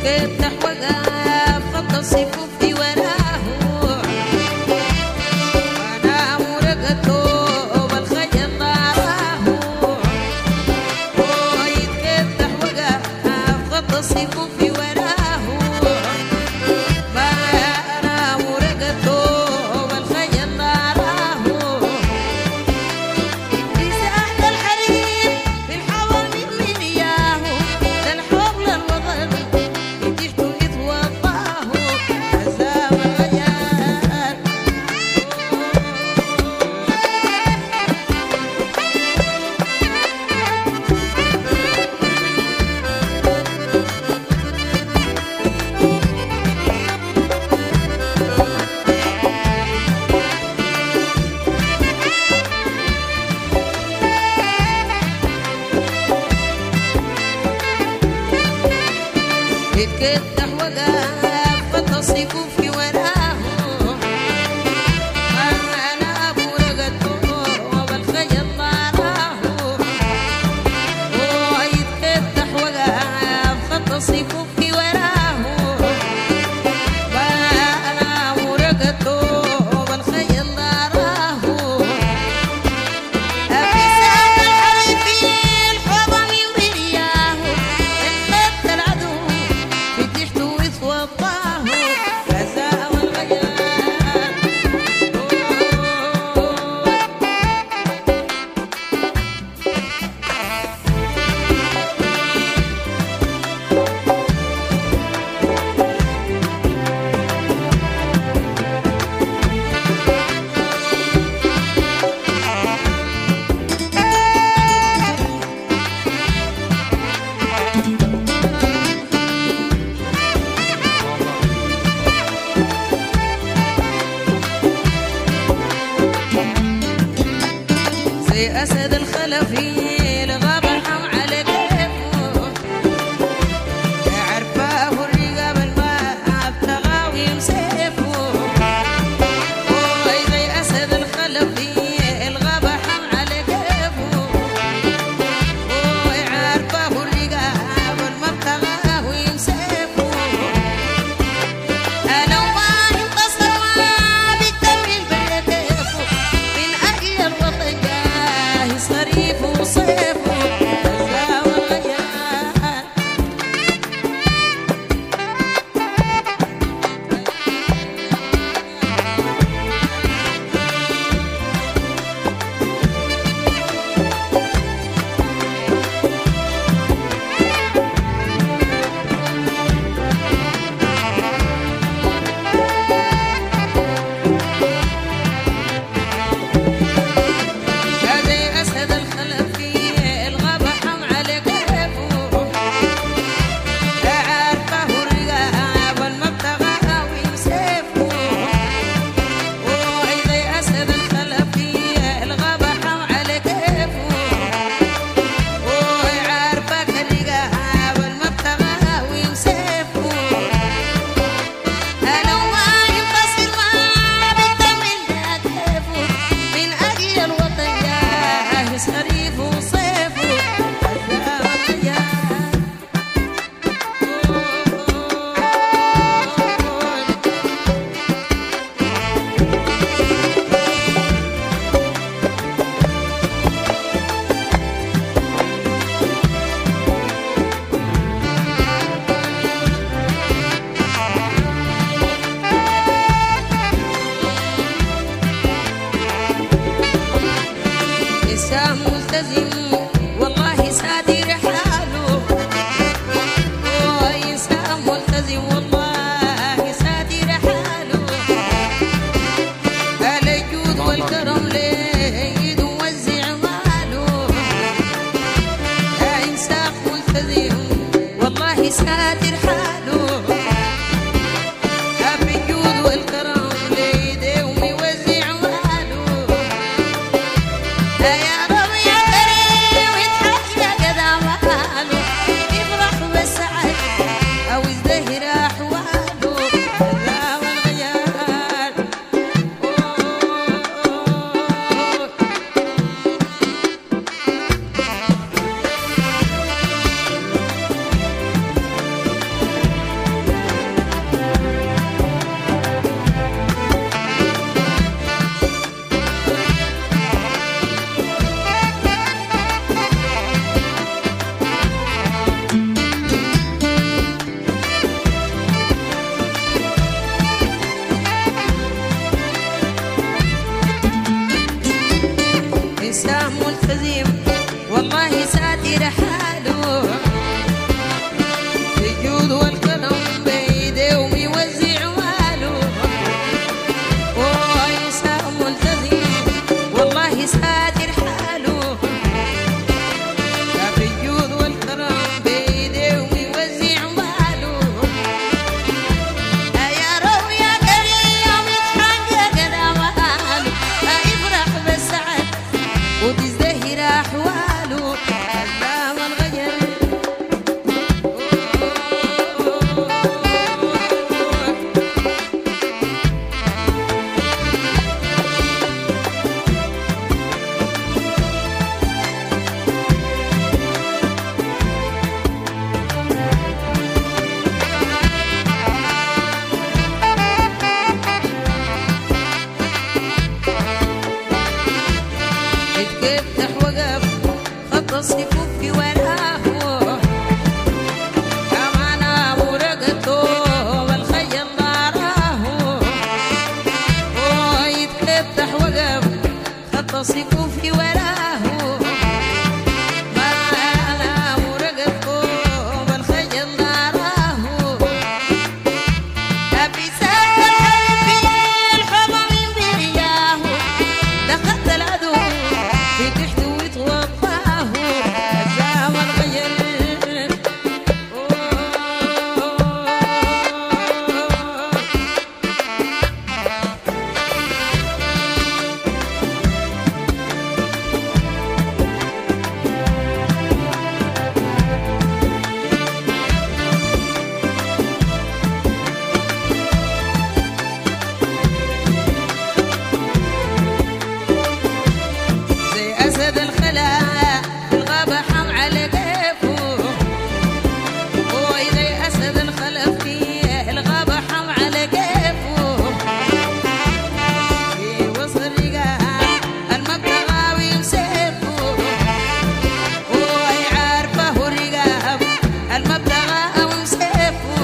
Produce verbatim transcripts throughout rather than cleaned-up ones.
يتفتح وقف خط الصفوف في وراه وانا ورقته والخيل طاراه يتفتح وقف خط الصفوف في وراه وانا ورقته والخيل طاراه في ساحة الحرير في الحوامل من ياهو للحب للوطن يتيحتوا يتوضاهو عزام الغيار يتفتح وقف خط الصفوف في وراه انا ابو رقدته والخيل طاراه يتفتح وقف خط الصفوف في وراه انا ابو رقدته والخيل طاراه في ساحة الحرير في الحضن ورياه انخذت العدو فتحته وتوضاه عزاء والغيار زي أسد الخلفي الغابة حم على كيفه عرفاه الرقاب الماء بتغاوي سيفه زي أسد الخلفي الغابة حم على كيفه عرفاه الرقاب الماء بتغاوي سيفه لو ما انتصر ما بيكمل بكيفه من أجل الوطن جاهز خريفه وصيفه عزاء والغيار زي أسد الخلفي الغابة حم على كيفه عارفه الرقاب والمبتغى ويسيفه زي أسد الخلفي الغابة حم على كيفه عارفه الرقاب والمبتغى ويسيفه لو ما ينتصر ما بيكمل كيفه من أجل الوطن جاهز خريفه وصيفه عزاء والغيار إنسان ملتزم والله سادر حاله إنسان ملتزم والله سادر حاله الجود والكرم ليد ووزع ماله إنسان ملتزم والله سادر حاله بالجود والكرم ليد وموزع ماله يا رب يا كريم يضحك يا قدام ماله يفرح بالسعد أو يزدهر أحواله عزاء والغيار ساتر حاله في الجود والكرم بيده ويوزع ماله وإنسان ملتزم والله ساتر حاله في الجود والكرم بيده ويوزع ماله يا رب يا كريم يتحقق أماله يفرح بالسعد وتزدهر أحواله الزمن غير اتفتح وقف خط الصفوف في وراه كمان ابو رقته والخيل ضاراه يتفتح وقف خط الصفوف في وراه كمان ابو رقته والخيل ضاراه ابي سال الحلف الحب من برياه دخلت العدو في تحت ويتوفاه الزمن غير زي أسد الخلا في الغابة حم على كيفه زي أسد الخلا في الغابة حم على كيفه في وسط الرجال المبتغى ويمسكه ويعرفه الرجال المبتغى ويمسكه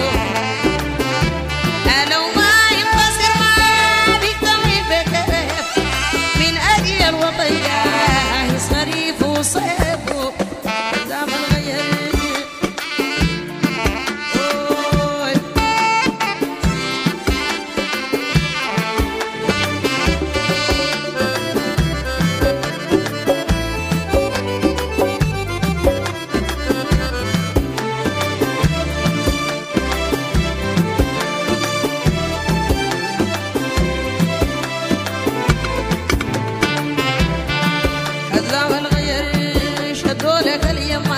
لو ما ينتصر ما بيكتمل بكيف من أجل الوطية صريف وصيفه الزمن غير الزمن غير شدوا لك اليمة